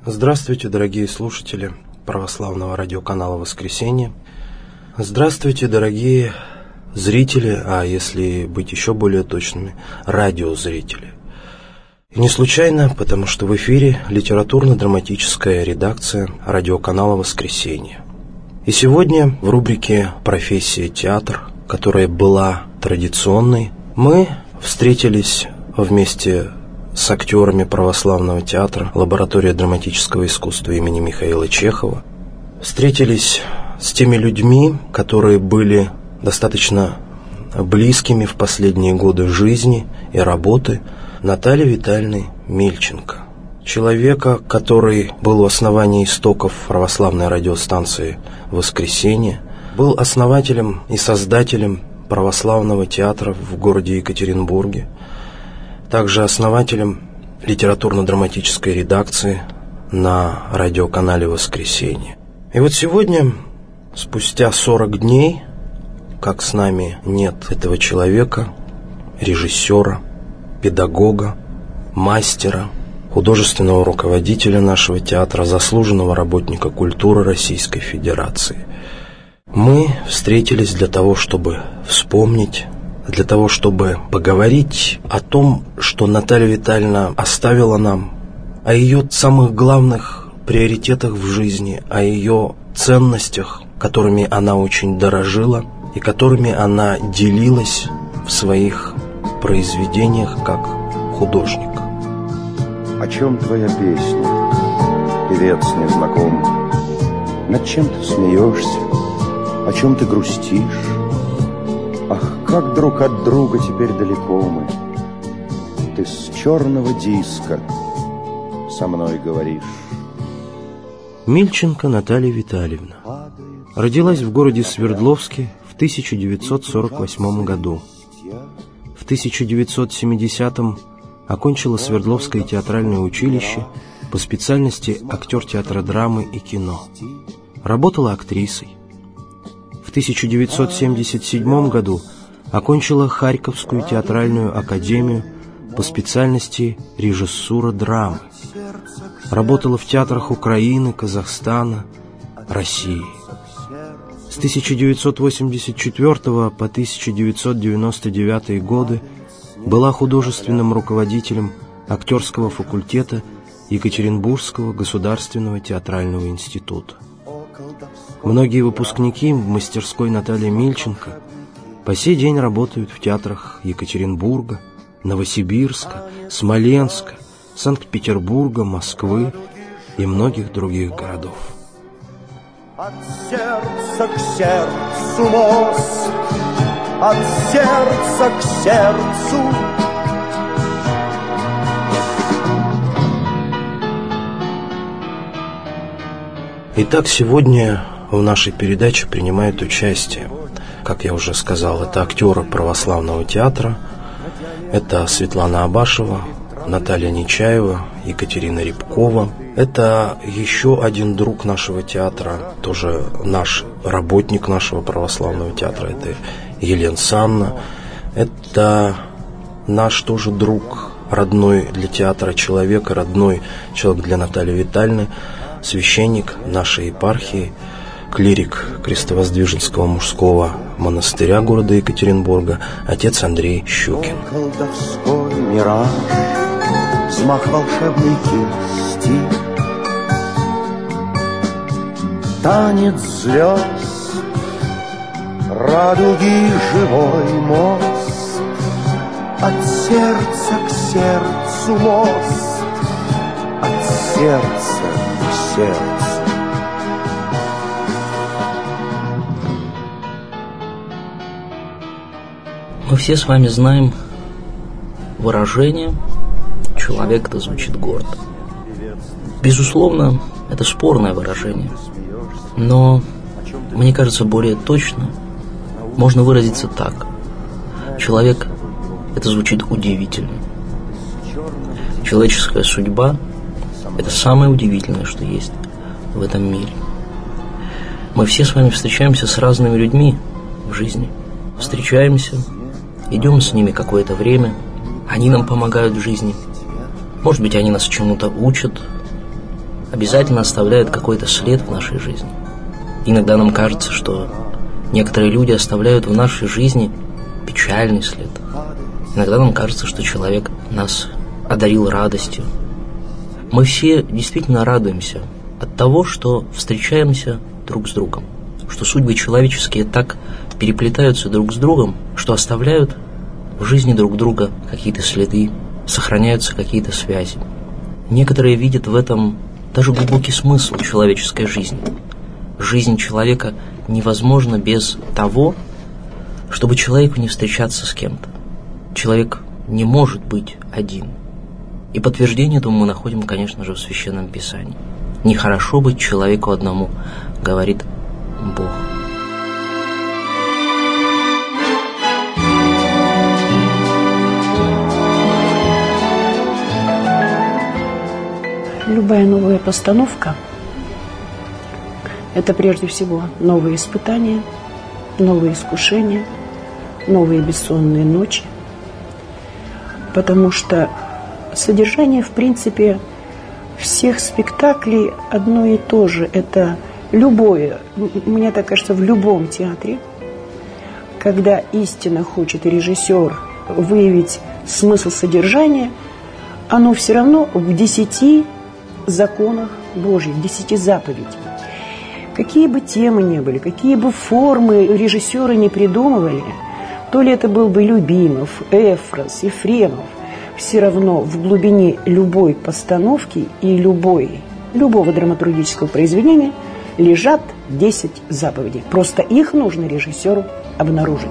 Здравствуйте, дорогие слушатели православного радиоканала «Воскресенье». Здравствуйте, дорогие зрители, а если быть еще более точными, радиозрители. И не случайно, потому что в эфире литературно-драматическая редакция радиоканала «Воскресенье». И сегодня в рубрике «Профессия театр», которая была традиционной, мы встретились вместе с актерами православного театра «Лаборатория драматического искусства» имени Михаила Чехова. Встретились с теми людьми, которые были достаточно близкими в последние годы жизни и работы Натальи Витальевны Мильченко. Человека, который был у основания истоков православной радиостанции «Воскресенье», был основателем и создателем православного театра в городе Екатеринбурге, также основателем литературно-драматической редакции на радиоканале «Воскресенье». И вот сегодня, спустя 40 дней, как с нами нет этого человека, режиссера, педагога, мастера, художественного руководителя нашего театра, заслуженного работника культуры Российской Федерации, мы встретились для того, чтобы вспомнить, для того, чтобы поговорить о том, что Наталья Витальевна оставила нам, о ее самых главных приоритетах в жизни, о ее ценностях, которыми она очень дорожила и которыми она делилась в своих произведениях как художник. О чем твоя песня, певец незнакомый? Над чем ты смеешься? О чем ты грустишь? Ах, как друг от друга теперь далеко мы. Ты с черного диска со мной говоришь. Мильченко Наталья Витальевна родилась в городе Свердловске в 1948 году. В 1970-м окончила Свердловское театральное училище по специальности актер театра драмы и кино. Работала актрисой. В 1977 году окончила Харьковскую театральную академию по специальности режиссура драмы. Работала в театрах Украины, Казахстана, России. С 1984 по 1999 годы была художественным руководителем актерского факультета Екатеринбургского государственного театрального института. Многие выпускники в мастерской Натальи Мильченко по сей день работают в театрах Екатеринбурга, Новосибирска, Смоленска, Санкт-Петербурга, Москвы и многих других городов. От сердца к сердцу мост, от сердца к сердцу. Итак, сегодня в нашей передаче принимают участие, как я уже сказал, это актеры православного театра, это Светлана Абашева, Наталья Нечаева, Екатерина Рябкова. Это еще один друг нашего театра, тоже наш работник нашего православного театра, это Елена Санна. Это наш тоже друг, родной для театра человек, родной человек для Натальи Витальевны, священник нашей епархии, клирик Крестовоздвиженского мужского монастыря города Екатеринбурга, отец Андрей Щукин. Колдовской мираж, взмах волшебной кисти, танец звезд, радуги живой мост, от сердца к сердцу мост, от сердца к сердцу. Мы все с вами знаем выражение «человек-то звучит гордо». Безусловно, это спорное выражение, но, мне кажется, более точно можно выразиться так. Человек – это звучит удивительно. Человеческая судьба – это самое удивительное, что есть в этом мире. Мы все с вами встречаемся с разными людьми в жизни. Встречаемся, идем с ними какое-то время, они нам помогают в жизни. Может быть, они нас чему-то учат, обязательно оставляют какой-то след в нашей жизни. Иногда нам кажется, что некоторые люди оставляют в нашей жизни печальный след. Иногда нам кажется, что человек нас одарил радостью. Мы все действительно радуемся от того, что встречаемся друг с другом, что судьбы человеческие так переплетаются друг с другом, что оставляют в жизни друг друга какие-то следы, сохраняются какие-то связи. Некоторые видят в этом даже глубокий смысл человеческой жизни. Жизнь человека невозможна без того, чтобы человеку не встречаться с кем-то. Человек не может быть один. И подтверждение этому мы находим, конечно же, в Священном Писании. Нехорошо быть человеку одному, говорит Бог. Любая новая постановка – это прежде всего новые испытания, новые искушения, новые бессонные ночи. Потому что содержание, в принципе, всех спектаклей одно и то же. Это любое, мне так кажется, в любом театре, когда истинно хочет режиссер выявить смысл содержания, оно все равно в 10 законах Божьих, 10 заповедей. Какие бы темы ни были, какие бы формы режиссеры не придумывали, то ли это был бы Любимов, Эфрос, Ефремов, все равно в глубине любой постановки и любого драматургического произведения лежат 10 заповедей. Просто их нужно режиссеру обнаружить.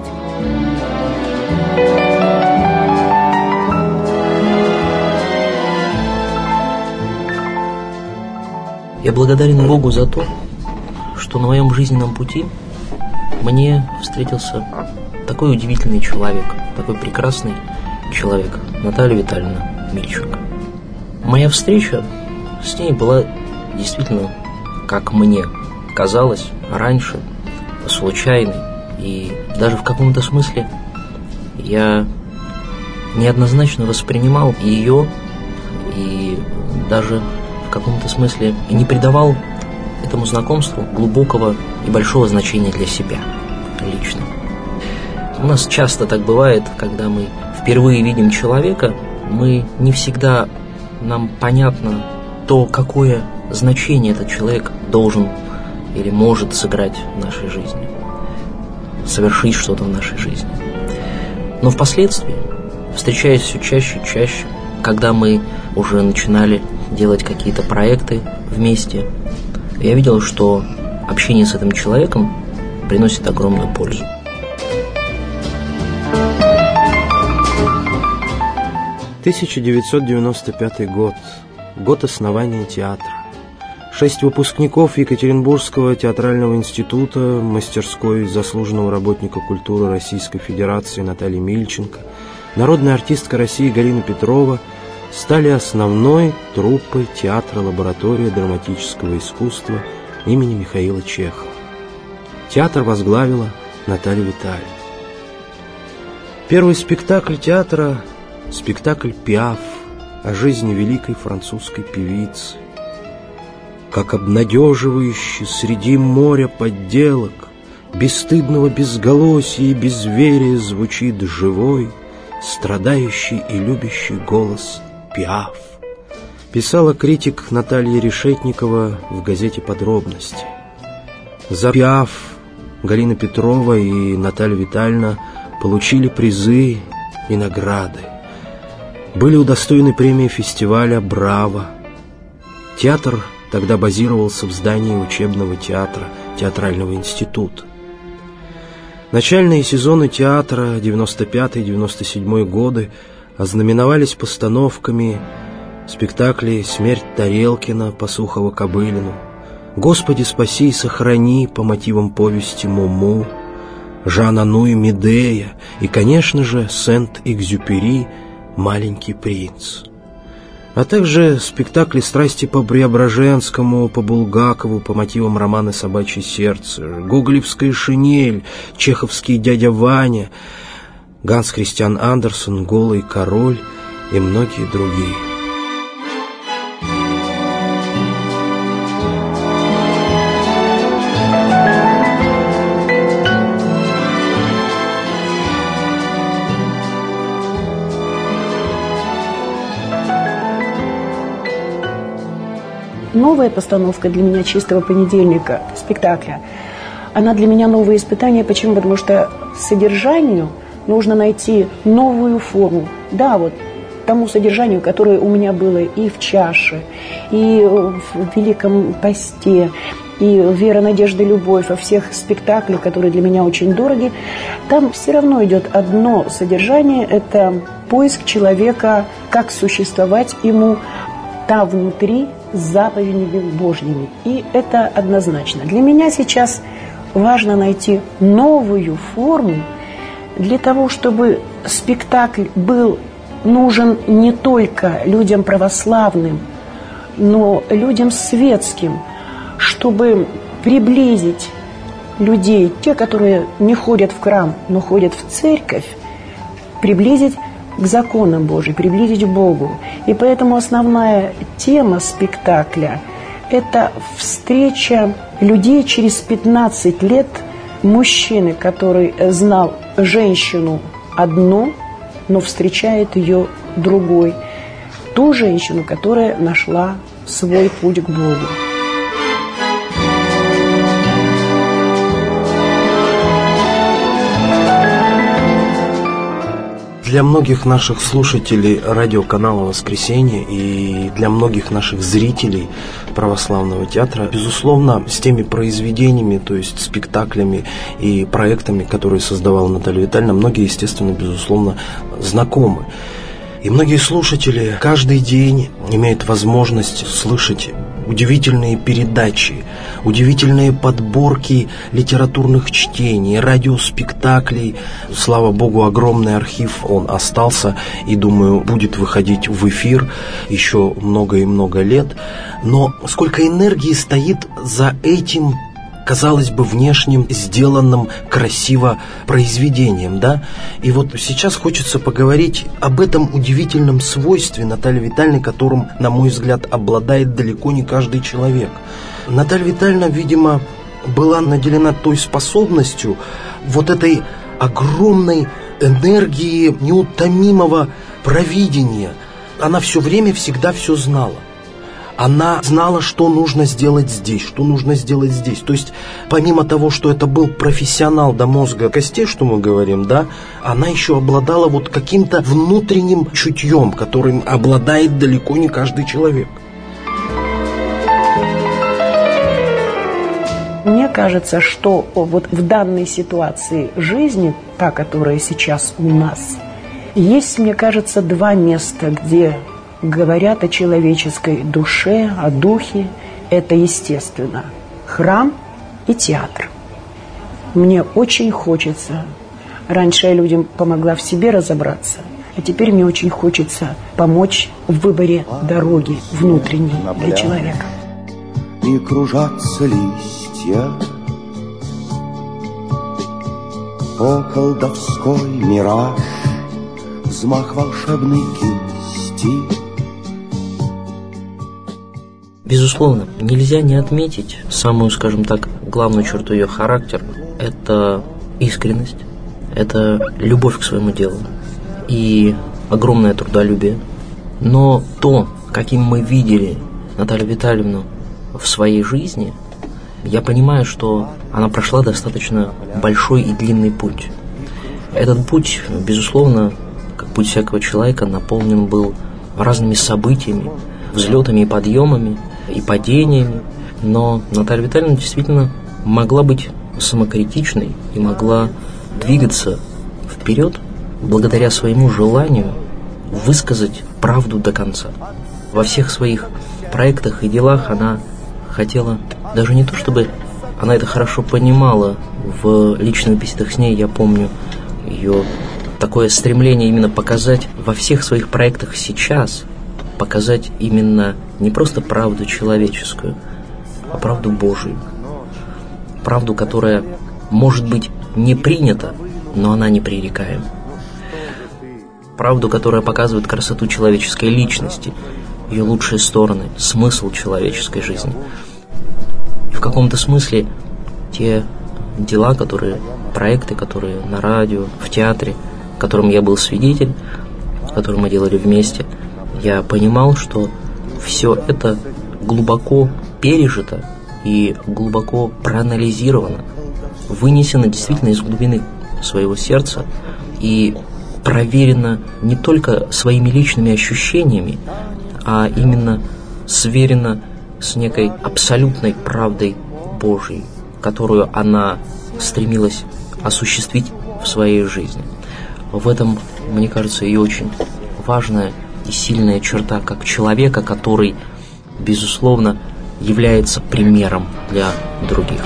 Я благодарен Богу за то, что на моем жизненном пути мне встретился такой удивительный человек, такой прекрасный человек, Наталья Витальевна Мильченко. Моя встреча с ней была действительно, как мне казалось, раньше, случайной. И даже в каком-то смысле я неоднозначно воспринимал ее и даже в каком-то смысле не придавал этому знакомству глубокого и большого значения для себя лично. У нас часто так бывает, когда мы впервые видим человека, мы не всегда, нам понятно то, какое значение этот человек должен или может сыграть в нашей жизни, совершить что-то в нашей жизни. Но впоследствии, встречаясь все чаще и чаще, когда мы уже начинали делать какие-то проекты вместе, я видел, что общение с этим человеком приносит огромную пользу. — 1995 год. Год основания театра. 6 выпускников Екатеринбургского театрального института, мастерской заслуженного работника культуры Российской Федерации Натальи Мильченко, народная артистка России Галина Петрова стали основной труппой театра «Лаборатория драматического искусства» имени Михаила Чехова. Театр возглавила Наталья Витальевна. Первый спектакль театра – спектакль «Пиаф» о жизни великой французской певицы. Как обнадеживающе среди моря подделок, бесстыдного безголосия и безверия звучит живой, страдающий и любящий голос Пиаф, писала критик Наталья Решетникова в газете «Подробности». За Пиаф Галина Петрова и Наталья Витальевна получили призы и награды. Были удостоены премии фестиваля «Браво». Театр тогда базировался в здании учебного театра Театрального института. Начальные сезоны театра 95-97 годы ознаменовались постановками спектаклей «Смерть Тарелкина» по Сухово-Кобылину, «Господи, спаси и сохрани» по мотивам повести «Муму», Жан Ануи Медея и, конечно же, Сент-Экзюпери «Маленький принц», а также спектакли «Страсти по Преображенскому», по Булгакову, по мотивам романа «Собачье сердце», гоголевская «Шинель», чеховский «Дядя Ваня», Ганс Христиан Андерсен «Голый король» и многие другие. новая постановка для меня чистого понедельника, спектакля, она для меня новое испытание. Почему? Потому что содержанию нужно найти новую форму. Да, вот тому содержанию, которое у меня было и в «Чаше», и в «Великом посте», и «Вера, надежда, любовь», во всех спектаклях, которые для меня очень дороги, там все равно идет одно содержание – это поиск человека, как существовать ему там внутри с заповедями Божьими. И это однозначно. Для меня сейчас важно найти новую форму для того, чтобы спектакль был нужен не только людям православным, но людям светским, чтобы приблизить людей, те, которые не ходят в храм, но ходят в церковь, приблизить к законам Божьим, приблизить к Богу. И поэтому основная тема спектакля – это встреча людей через 15 лет, мужчины, который знал женщину одну, но встречает ее другой, ту женщину, которая нашла свой путь к Богу. Для многих наших слушателей радиоканала «Воскресенье» и для многих наших зрителей православного театра, безусловно, с теми произведениями, то есть спектаклями и проектами, которые создавала Наталья Витальевна, многие, естественно, безусловно, знакомы. И многие слушатели каждый день имеют возможность слышать удивительные передачи, удивительные подборки литературных чтений, радиоспектаклей. Слава Богу, огромный архив, он остался и, думаю, будет выходить в эфир еще много и много лет. Но сколько энергии стоит за этим, казалось бы, внешним, сделанным красиво произведением, да? И вот сейчас хочется поговорить об этом удивительном свойстве Натальи Витальевны, которым, на мой взгляд, обладает далеко не каждый человек. Наталья Витальевна, видимо, была наделена той способностью, вот этой огромной энергии неутомимого провидения. Она все время всегда все знала. Она знала, что нужно сделать здесь, что нужно сделать здесь. То есть, помимо того, что это был профессионал до мозга костей, что мы говорим, да, она еще обладала вот каким-то внутренним чутьем, которым обладает далеко не каждый человек. Мне кажется, что вот в данной ситуации жизни, та, которая сейчас у нас, есть, мне кажется, два места, где говорят о человеческой душе, о духе. Это, естественно, храм и театр. Мне очень хочется. Раньше я людям помогла в себе разобраться, а теперь мне очень хочется помочь в выборе дороги внутренней для человека. И кружатся листья о колдовской мираж, взмах волшебной кисти. Безусловно, нельзя не отметить самую, скажем так, главную черту ее характера. Это искренность, это любовь к своему делу и огромное трудолюбие. Но то, каким мы видели Наталью Витальевну в своей жизни, я понимаю, что она прошла достаточно большой и длинный путь. Этот путь, безусловно, как путь всякого человека, наполнен был разными событиями, взлетами и подъемами, и падениями, но Наталья Витальевна действительно могла быть самокритичной и могла двигаться вперед благодаря своему желанию высказать правду до конца. Во всех своих проектах и делах она хотела, даже не то чтобы она это хорошо понимала, в личных беседах с ней я помню ее такое стремление именно показать во всех своих проектах сейчас, показать именно не просто правду человеческую, а правду Божию. Правду, которая может быть не принята, но она непререкаема. Правду, которая показывает красоту человеческой личности, ее лучшие стороны, смысл человеческой жизни. И в каком-то смысле те дела, проекты, которые на радио, в театре, которым я был свидетель, которые мы делали вместе, я понимал, что все это глубоко пережито и глубоко проанализировано, вынесено действительно из глубины своего сердца и проверено не только своими личными ощущениями, а именно сверено с некой абсолютной правдой Божьей, которую она стремилась осуществить в своей жизни. В этом, мне кажется, и очень важная и сильная черта как человека, который, безусловно, является примером для других.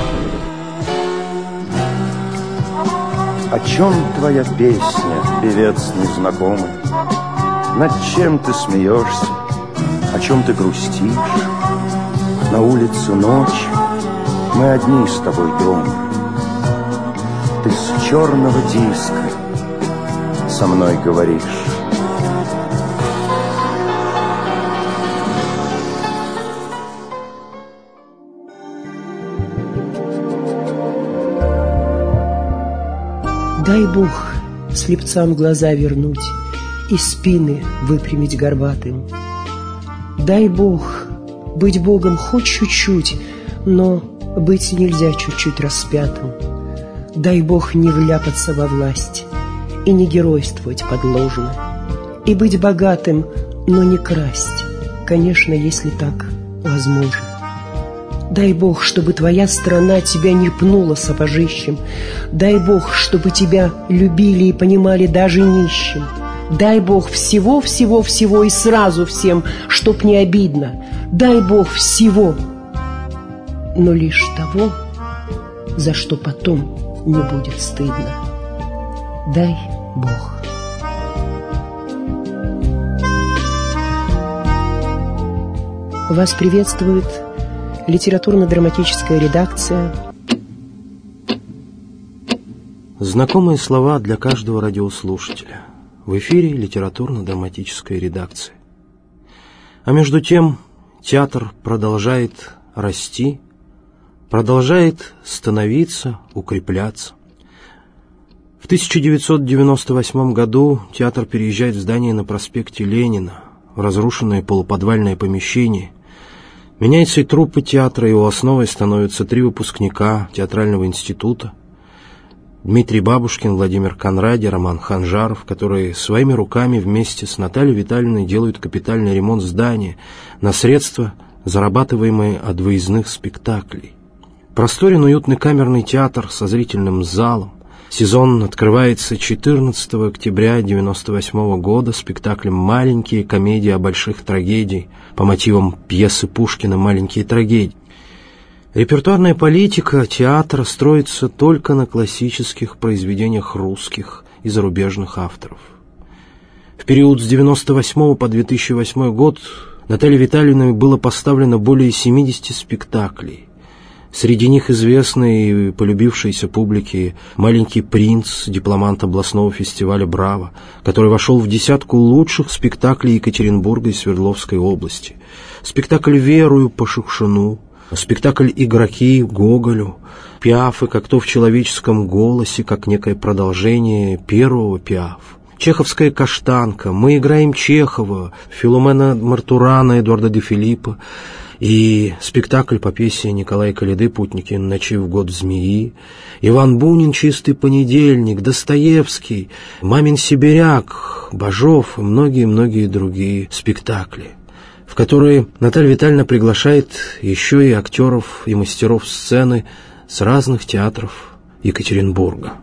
О чем твоя песня, певец незнакомый? Над чем ты смеешься? О чем ты грустишь? На улице ночь, мы одни с тобой дома. Ты с черного диска со мной говоришь. Дай Бог слепцам глаза вернуть и спины выпрямить горбатым. Дай Бог быть Богом хоть чуть-чуть, но быть нельзя чуть-чуть распятым. Дай Бог не вляпаться во власть и не геройствовать подложно, и быть богатым, но не красть, конечно, если так возможно. Дай Бог, чтобы твоя страна тебя не пнула сапожищем. Дай Бог, чтобы тебя любили и понимали даже нищим. Дай Бог всего-всего-всего и сразу всем, чтоб не обидно. Дай Бог всего, но лишь того, за что потом не будет стыдно. Дай Бог. Вас приветствует литературно-драматическая редакция. Знакомые слова для каждого радиослушателя. В эфире литературно-драматическая редакция. А между тем театр продолжает расти, продолжает становиться, укрепляться. В 1998 году театр переезжает в здание на проспекте Ленина, в разрушенное полуподвальное помещение. Меняется и труппа театра, его основой становятся 3 выпускника театрального института: Дмитрий Бабушкин, Владимир Конради, Роман Ханжаров, которые своими руками вместе с Натальей Витальевной делают капитальный ремонт здания на средства, зарабатываемые от выездных спектаклей. Просторен уютный камерный театр со зрительным залом. Сезон открывается 14 октября 1998 года спектаклем «Маленькие комедии о больших трагедиях» по мотивам пьесы Пушкина «Маленькие трагедии». Репертуарная политика театра строится только на классических произведениях русских и зарубежных авторов. В период с 1998 по 2008 год Наталье Витальевной было поставлено более 70 спектаклей. Среди них известный и полюбившийся публике «Маленький принц», дипломант областного фестиваля «Браво», который вошел в 10 лучших спектаклей Екатеринбурга и Свердловской области, спектакль «Верую» по Шукшину, спектакль «Игроки» Гоголю, Пиафы «Как то в человеческом голосе», как некое продолжение первого Пиаф, чеховская «Каштанка», «Мы играем Чехова», Филомена Мартурана Эдуарда де Филиппа, и спектакль по пьесе Николая Коляды «Путники ночи в год змеи», Иван Бунин «Чистый понедельник», Достоевский, «Мамин сибиряк», Бажов и многие-многие другие спектакли, в которые Наталья Витальевна приглашает еще и актеров и мастеров сцены с разных театров Екатеринбурга.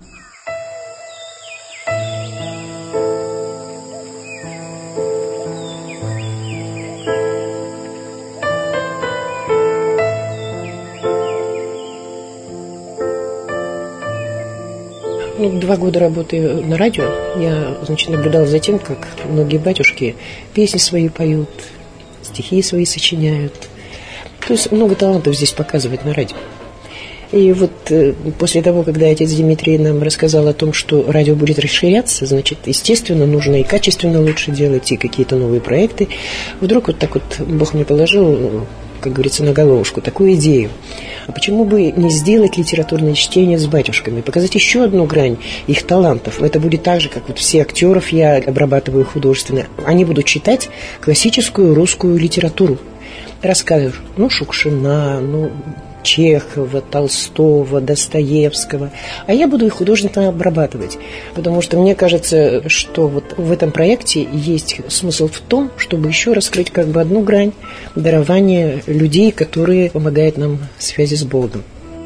Ну, 2 года работы на радио, я, наблюдала за тем, как многие батюшки песни свои поют, стихи свои сочиняют. То есть много талантов здесь показывать на радио. И вот после того, когда отец Дмитрий нам рассказал о том, что радио будет расширяться, значит, естественно, нужно и качественно лучше делать, и какие-то новые проекты. Вдруг вот так вот Бог мне положил, как говорится, на головушку такую идею. А почему бы не сделать литературное чтение с батюшками, показать еще одну грань их талантов? Это будет так же, как вот все актеров я обрабатываю художественно. Они будут читать классическую русскую литературу. рассказываешь, Шукшина, Чехова, Толстого, Достоевского, а я буду их художественно обрабатывать, потому что мне кажется, что вот в этом проекте есть смысл в том, чтобы еще раскрыть одну грань дарования людей, которые помогают нам в связи с Богом.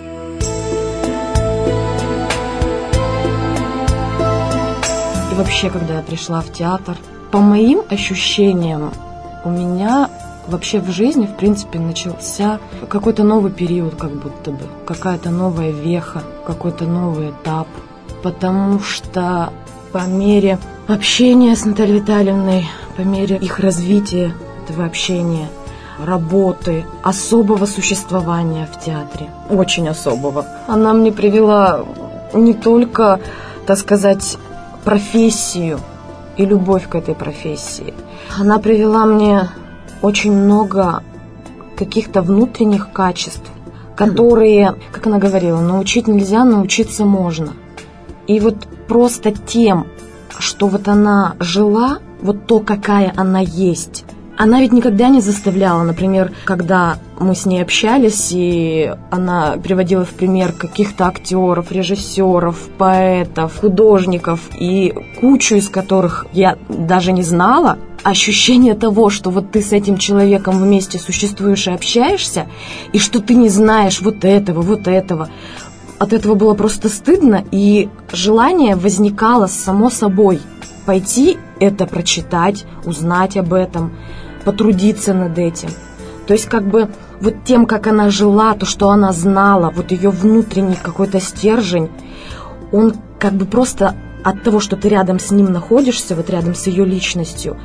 И вообще, когда я пришла в театр, по моим ощущениям, у меня вообще в жизни, в принципе, начался какой-то новый период, как будто бы, какая-то новая веха, какой-то новый этап. Потому что по мере общения с Натальей Витальевной, по мере их развития, этого общения, работы, особого существования в театре, очень особого, она мне привела не только, так сказать, профессию и любовь к этой профессии. Она привела мне очень много каких-то внутренних качеств, которые, как она говорила, научить нельзя, научиться можно. И вот просто тем, что вот она жила, вот то, какая она есть, она ведь никогда не заставляла, например, когда мы с ней общались, и она приводила в пример каких-то актеров, режиссеров, поэтов, художников, и кучу из которых я даже не знала, ощущение того, что вот ты с этим человеком вместе существуешь и общаешься, и что ты не знаешь вот этого, от этого было просто стыдно, и желание возникало само собой пойти это прочитать, узнать об этом, потрудиться над этим. То есть вот тем, как она жила, то, что она знала, вот ее внутренний какой-то стержень, он просто от того, что ты рядом с ним находишься, вот рядом с ее личностью,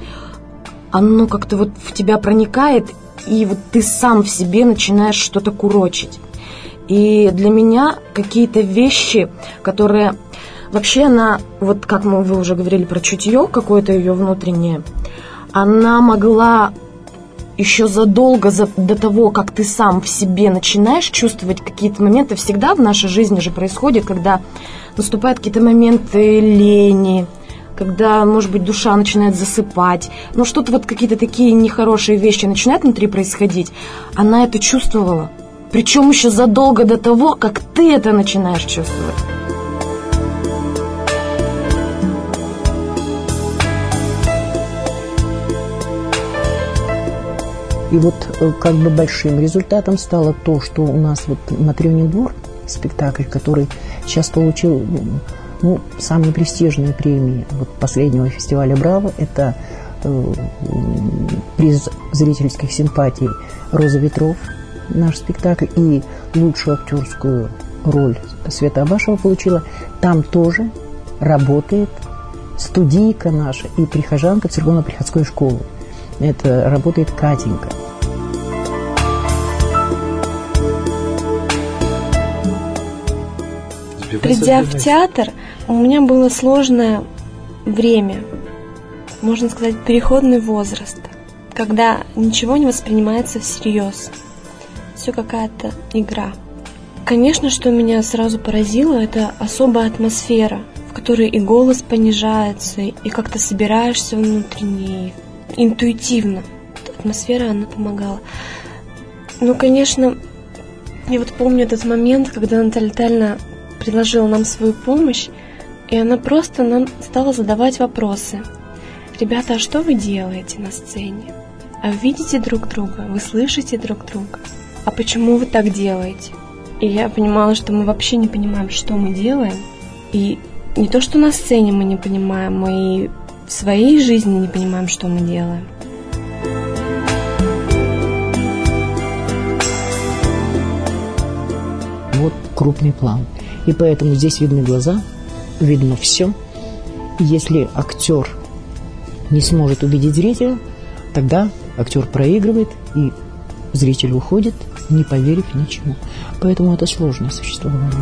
оно как-то вот в тебя проникает, и вот ты сам в себе начинаешь что-то курочить. И для меня какие-то вещи, которые... Вообще она, вот как вы уже говорили про чутье какое-то ее внутреннее, она могла еще задолго до того, как ты сам в себе начинаешь чувствовать какие-то моменты, всегда в нашей жизни же происходит, когда наступают какие-то моменты лени, когда, может быть, душа начинает засыпать, что-то вот какие-то такие нехорошие вещи начинают внутри происходить. Она это чувствовала, причем еще задолго до того, как ты это начинаешь чувствовать. И вот большим результатом стало то, что у нас «Матрёнин двор», спектакль, который сейчас получил самые престижные премии последнего фестиваля «Браво». Это приз зрительских симпатий «Роза ветров», наш спектакль, и лучшую актерскую роль Света Абашева получила. Там тоже работает студийка наша и прихожанка церковно-приходской школы. Это работает Катенька. Придя в театр, у меня было сложное время, можно сказать, переходный возраст, когда ничего не воспринимается всерьез. Все какая-то игра. Конечно, что меня сразу поразило, это особая атмосфера, в которой и голос понижается, и как-то собираешься внутренне, интуитивно. Атмосфера, она помогала. Конечно, я помню этот момент, когда Наталья Витальевна предложила нам свою помощь, и она просто нам стала задавать вопросы. Ребята, а что вы делаете на сцене? А вы видите друг друга? Вы слышите друг друга? А почему вы так делаете? И я понимала, что мы вообще не понимаем, что мы делаем. И не то, что на сцене мы не понимаем, мы и в своей жизни не понимаем, что мы делаем. Вот крупный план. И поэтому здесь видны глаза, видно все. И если актер не сможет убедить зрителя, тогда актер проигрывает, и зритель уходит, не поверив ничему. Поэтому это сложное существование.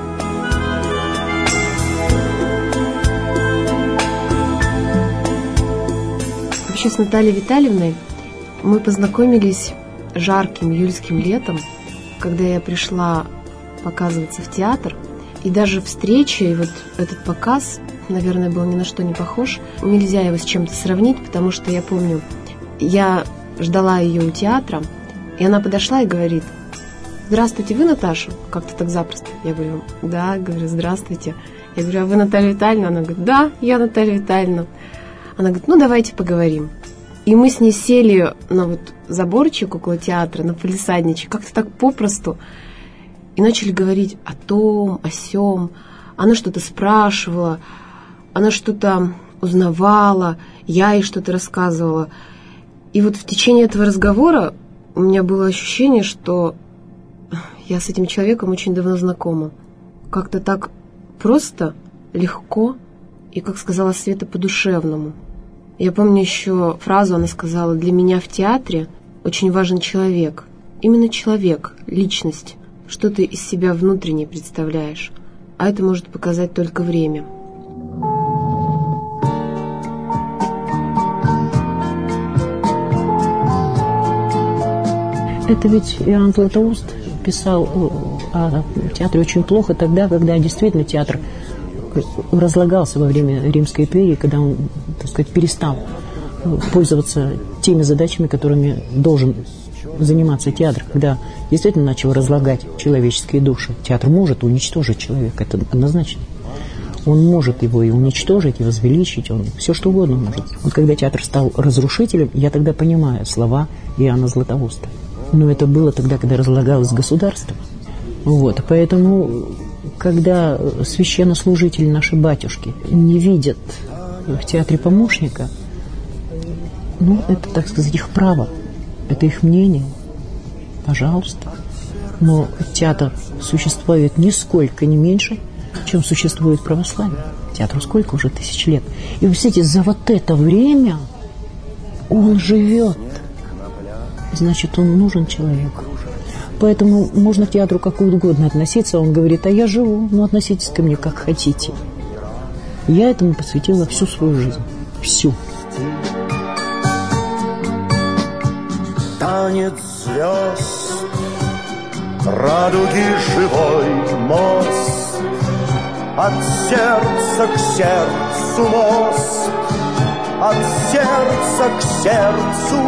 Вообще с Натальей Витальевной мы познакомились жарким июльским летом, когда я пришла показываться в театр. И даже встреча, и этот показ, наверное, был ни на что не похож. Нельзя его с чем-то сравнить, потому что я помню, я ждала ее у театра, И она подошла и говорит: здравствуйте, вы Наташа? Как-то так запросто. Я говорю: да, говорю, здравствуйте. Я говорю: а вы Наталья Витальевна? Она говорит: да, я Наталья Витальевна. Она говорит: ну давайте поговорим. И мы с ней сели на вот заборчик около театра, на палисадничек, как-то так попросту, и начали говорить о том, о сём. Она что-то спрашивала, она что-то узнавала, я ей что-то рассказывала. И вот в течение этого разговора у меня было ощущение, что я с этим человеком очень давно знакома. Как-то так просто, легко и, как сказала Света, по-душевному. Я помню еще фразу, она сказала: для меня в театре очень важен человек. Именно человек, личность, что ты из себя внутренне представляешь. А это может показать только время. Это ведь Иоанн Златоуст писал о театре очень плохо тогда, когда действительно театр разлагался во время Римской империи, когда он, так сказать, перестал пользоваться теми задачами, которыми должен заниматься театр, когда действительно начал разлагать человеческие души. Театр может уничтожить человека, это однозначно. Он может его и уничтожить, и возвеличить, он все что угодно может. Вот когда театр стал разрушителем, я тогда понимаю слова Иоанна Златоуста. Но это было тогда, когда разлагалось государство. Вот, поэтому, когда священнослужители, наши батюшки, не видят в театре помощника, ну, это, так сказать, их право, это их мнение, пожалуйста. Но театр существует нисколько не меньше, чем существует православие. Театру сколько уже тысяч лет. И вы видите, за вот это время он живет. Значит, он нужен человеку. Поэтому можно к театру как угодно относиться. Он говорит: а я живу, ну относитесь ко мне как хотите. Я этому посвятила всю свою жизнь. Всю. Танец звезд, радуги живой мост, от сердца к сердцу мост, от сердца к сердцу.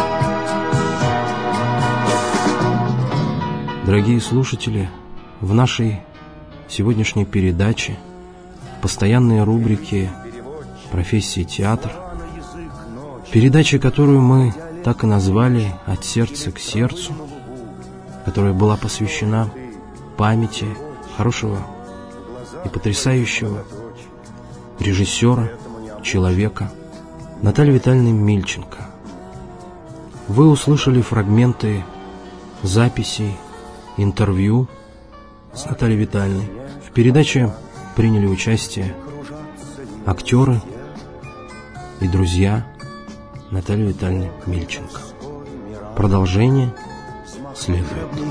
Дорогие слушатели, в нашей сегодняшней передаче, в постоянной рубрике «Профессия театр», передача, которую мы так и назвали «От сердца к сердцу», которая была посвящена памяти хорошего и потрясающего режиссера, человека Натальи Витальевны Мильченко. Вы услышали фрагменты записей, интервью с Натальей Витальевной. В передаче приняли участие актеры и друзья Натальи Витальевны Мильченко. Продолжение следует.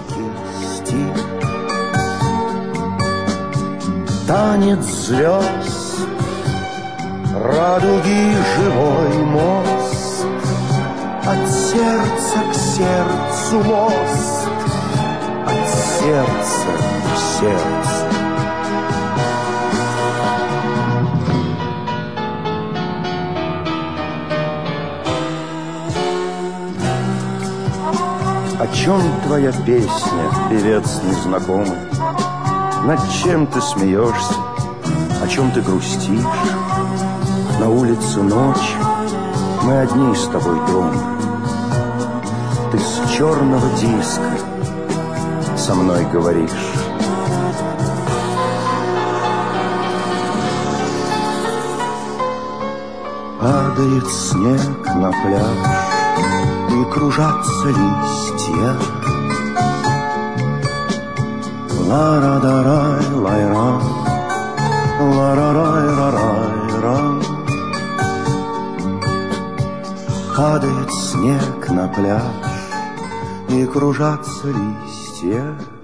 Танец звезд, радуги живой мост, от сердца к сердцу мост, от сердца к сердцу. О чем твоя песня, певец незнакомый? Над чем ты смеешься? О чем ты грустишь? На улице ночь, мы одни с тобой дома. Ты с черного диска со мной говоришь. Падает снег на пляж, и кружатся листья. Ла-ра-да-рай, лай-ра, ла-ра-рай-ра-рай-ра. Падает снег на пляж, и кружатся листья.